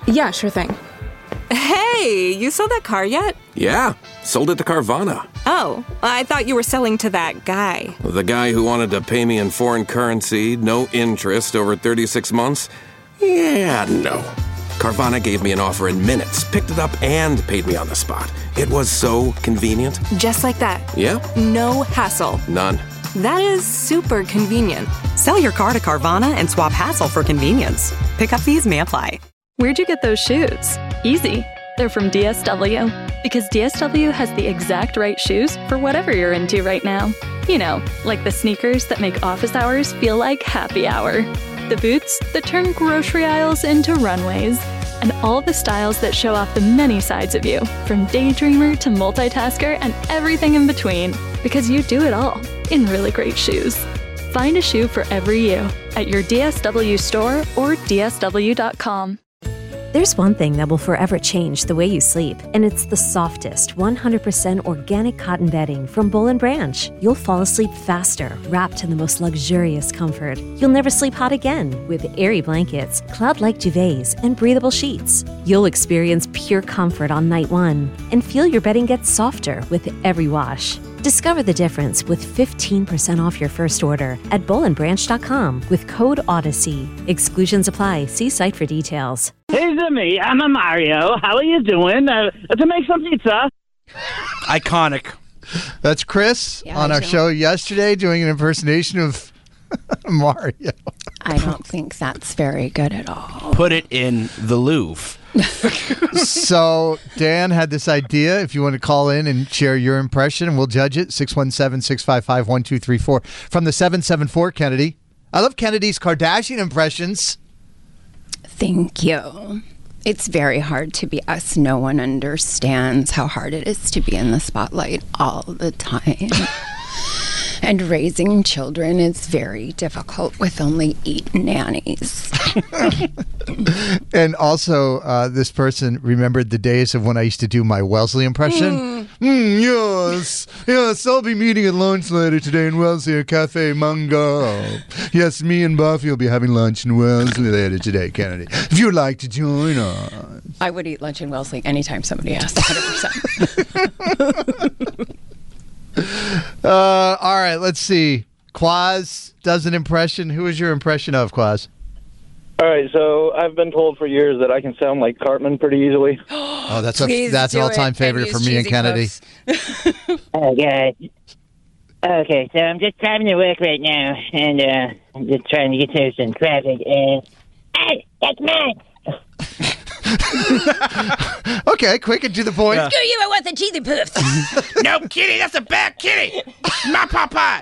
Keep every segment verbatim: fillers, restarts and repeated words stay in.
Yeah, sure thing. Hey, you sold that car yet? Yeah, sold it to Carvana. Oh, I thought you were selling to that guy. The guy who wanted to pay me in foreign currency, no interest, over thirty-six months? Yeah, no. Carvana gave me an offer in minutes, picked it up, and paid me on the spot. It was so convenient. Just like that. Yep. No hassle. None. That is super convenient. Sell your car to Carvana and swap hassle for convenience. Pickup fees may apply. Where'd you get those shoes? Easy. They're from D S W. Because D S W has the exact right shoes for whatever you're into right now. You know, like the sneakers that make office hours feel like happy hour. The boots that turn grocery aisles into runways. And all the styles that show off the many sides of you, from daydreamer to multitasker and everything in between. Because you do it all in really great shoes. Find a shoe for every you at your D S W store or D S W dot com. There's one thing that will forever change the way you sleep, and it's the softest, one hundred percent organic cotton bedding from Boll and Branch. You'll fall asleep faster, wrapped in the most luxurious comfort. You'll never sleep hot again with airy blankets, cloud-like duvets, and breathable sheets. You'll experience pure comfort on night one and feel your bedding gets softer with every wash. Discover the difference with fifteen percent off your first order at boll and branch dot com with code Odyssey. Exclusions apply. See site for details. Hey, Zimmy. I'm a Mario. How are you doing? Uh, to make some pizza. Iconic. That's Chris Yeah, on I our don't- show yesterday doing an impersonation of Mario. I don't think that's very good at all. Put it in the Louvre. So Dan had this idea. If you want to call in and share your impression, and we'll judge it. six one seven, six five five, one two three four from the seven seven four Kennedy. I love Kennedy's Kardashian impressions. Thank you. It's very hard to be us. No one understands how hard it is to be in the spotlight all the time. And raising children is very difficult with only eight nannies. And also, uh, this person remembered the days of when I used to do my Wellesley impression. Mm. Mm, yes, yes, I'll be meeting at lunch later today in Wellesley at Cafe Mango. Yes, me and Buffy will be having lunch in Wellesley later today, Kennedy. If you'd like to join us. I would eat lunch in Wellesley anytime somebody asked, one hundred percent. Uh, all right, let's see. Quaz does an impression. Who is your impression of, Quaz? All right, so I've been told for years that I can sound like Cartman pretty easily. Oh, that's a that's an all-time favorite for me and Kennedy. Okay. Okay, so I'm just driving to work right now, and uh, I'm just trying to get through some traffic, and... Hey, that's mine! Okay, quick and to the point. Screw you, I want the cheesy puffs. No, kitty, that's a bad kitty. My papa.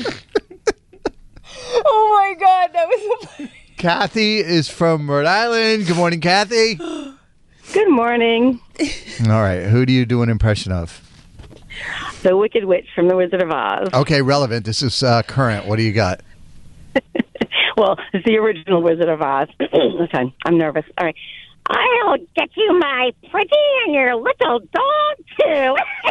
Oh, my God, that was so Kathy is from Rhode Island. Good morning, Kathy. Good morning. All right, who do you do an impression of? The Wicked Witch from The Wizard of Oz. Okay, relevant. This is uh, current. What do you got? Well, it's the original Wizard of Oz. Listen, I'm nervous. All right. I'll get you my pretty and your little dog, too.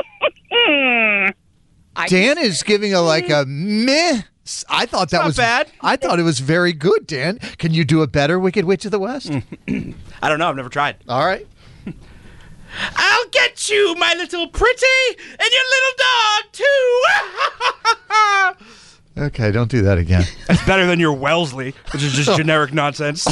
Dan is giving a like a meh. I thought that not was bad. I thought it was very good, Dan. Can you do a better Wicked Witch of the West? I don't know. I've never tried. All right. I'll get you, my little pretty, and your little dog, too. Okay, don't do that again. That's better than your Wellesley, which is just generic nonsense.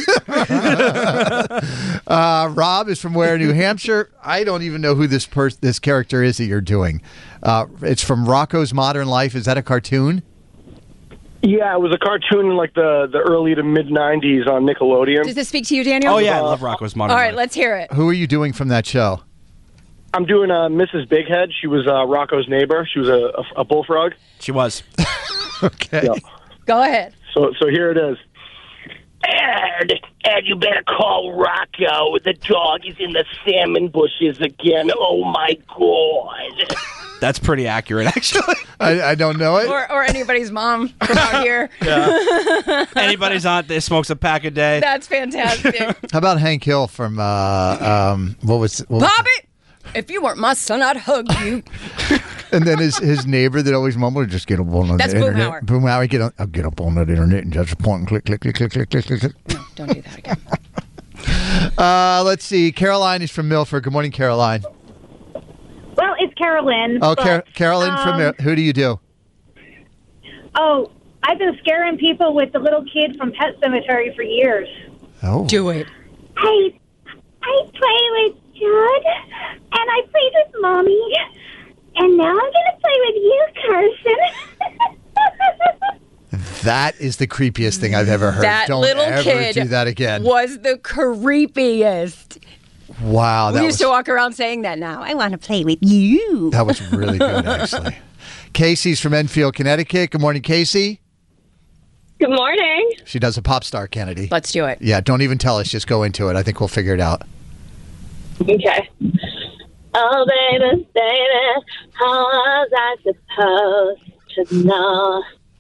uh, Rob is from where, New Hampshire? I don't even know who this pers- this character is that you're doing. Uh, it's from Rocco's Modern Life. Is that a cartoon? Yeah, it was a cartoon in like the, the early to mid nineties on Nickelodeon. Does this speak to you, Daniel? Oh, yeah, I love Rocco's Modern All right, Life. let's hear it. Who are you doing from that show? I'm doing uh, Missus Bighead. She was uh, Rocco's neighbor. She was a, a, a bullfrog. She was. Okay. Yeah. Go ahead. So so here it is. And, and you better call Rocco. The dog is in the salmon bushes again. Oh, my God. That's pretty accurate, actually. I, I don't know it. Or, or anybody's mom from out here. Yeah. Anybody's aunt that smokes a pack a day. That's fantastic. How about Hank Hill from, uh, um, what was what was Bobby, if you weren't my son, I'd hug you. And then his his neighbor that always mumbled, just get up on the That's internet. Boomhauer. Boomhauer, get, on, I'll get up on the internet and just point and click, click, click, click, click, click, click. No, don't do that again. Uh, let's see. Caroline is from Milford. Good morning, Caroline. Well, it's Carolyn. Oh, but, Car- Caroline um, from Mil- who do you do? Oh, I've been scaring people with the little kid from Pet Cemetery for years. Oh. Do it. I, I play with Judd, and I played with Mommy, and now I'm going to play with you, Carson. That is the creepiest thing I've ever heard. That Don't little ever kid do that again. was the creepiest. Wow, that we used was to walk around saying that now. I want to play with you. that was really good, actually. Casey's from Enfield, Connecticut. Good morning, Casey. Good morning. She does a pop star, Kennedy. Let's do it. Yeah, don't even tell us. Just go into it. I think we'll figure it out. Okay. Oh, baby, baby, how was I supposed to know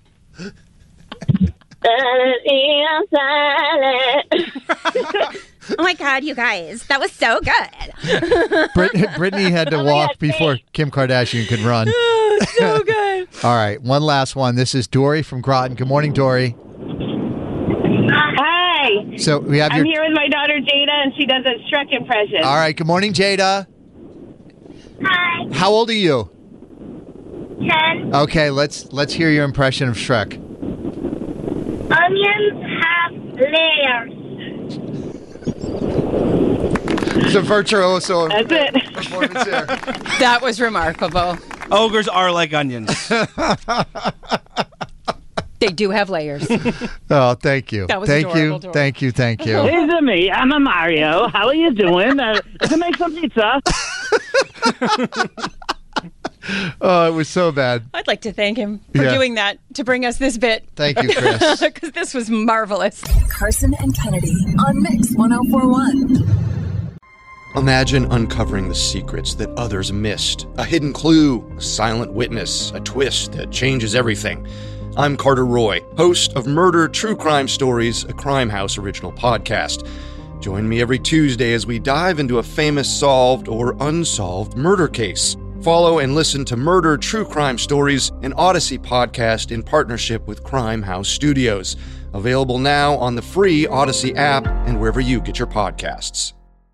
that it is Oh my God, you guys, that was so good. Brit- Brittany had to walk before Kim Kardashian could run. So good. All right, one last one. This is Dory from Groton. Good morning, Dory. Hi. So we have I'm your. here with my daughter Jada, and she does a Shrek impression. All right. Good morning, Jada. Hi. How old are you? Ten. Okay, let's let's hear your impression of Shrek. Onions have layers. It's a virtuoso That's it. performance here. That was remarkable. Ogres are like onions. They do have layers. Oh, thank you. That was thank adorable, you. Dory. Thank you. Thank you. It's me. I'm a Mario. How are you doing? Uh, to make some pizza. Oh, it was so bad. I'd like to thank him for Yeah. doing that to bring us this bit. Thank you, Chris. Because this was marvelous. Carson and Kennedy on Mix one oh four point one. Imagine uncovering the secrets that others missed. A hidden clue, a silent witness, a twist that changes everything. I'm Carter Roy, host of Murder True Crime Stories, a Crime House original podcast. Join me every Tuesday as we dive into a famous solved or unsolved murder case. Follow and listen to Murder True Crime Stories, an Odyssey podcast in partnership with Crime House Studios. Available now on the free Odyssey app and wherever you get your podcasts.